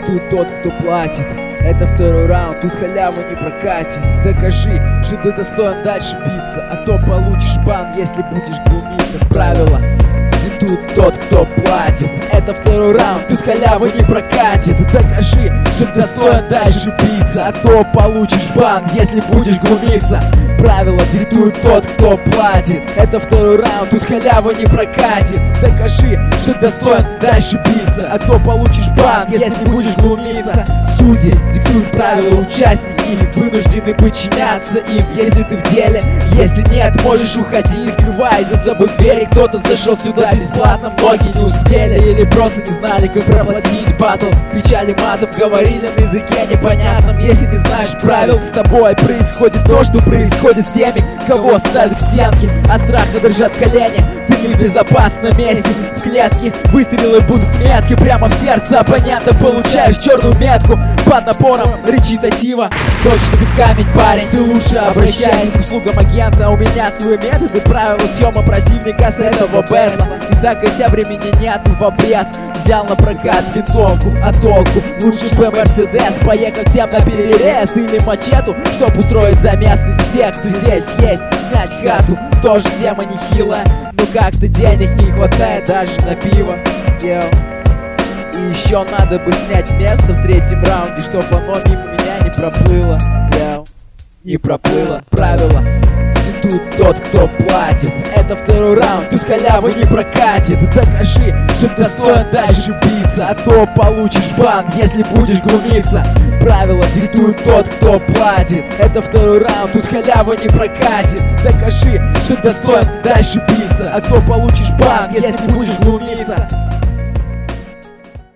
диктует тот, кто платит. Это второй раунд, тут халяву не прокатит. Докажи, что ты достоин дальше биться, а то получишь бан, если будешь глумиться. Правила диктует тот, кто платит. Это второй раунд, тут халяву не прокатит. Докажи, что ты достоин дальше биться, а то получишь бан, если будешь глумиться. Правила диктует тот, кто платит. Это второй раунд, тут халяву не прокатит. Докажи, что ты достоин дальше биться, а то получишь бан, если будешь глумиться. Судьи диктуют правила, участники вынуждены подчиняться им. Если ты в деле, если нет, можешь уходить, не скрывай за собой двери. Кто-то зашел сюда бесплатно, многие не успели или просто не знали, как проплатить батл. Кричали матом, говорили на языке непонятном. Если не знаешь правил, с тобой происходит то, что происходит с теми, кого ставят в стенки. От страха дрожат колени, ты не в безопасном месте. В клетке выстрелы будут метки, прямо в сердце оппонента получаешь черную метку. Под напором речитатива точится в камень, парень, ты лучше обращайся к услугам агента. У меня свои методы, правила съема противника с этого бэтла. И так хотя времени нету в обрез. Взял на прокат винтовку, а толку? Лучше бы Мерседес, поехал всем на перерез. Или мачету, чтоб устроить замес всех, кто здесь есть. Снять хату, тоже тема нехилая, но как-то денег не хватает даже на пиво. И еще надо бы снять место в третьем раунде, чтоб оно мимо меня не проплыло. Не проплыло. Правила диктует тот, кто платит. Это второй раунд, тут халявы не прокатит. Докажи, что ты достоин дальше биться, а то получишь бан, если будешь глумиться. Правила диктует тот, кто платит. Это второй раунд, тут халяву не прокатит. Докажи, что ты достоин дальше биться, а то получишь бан, если будешь глумиться.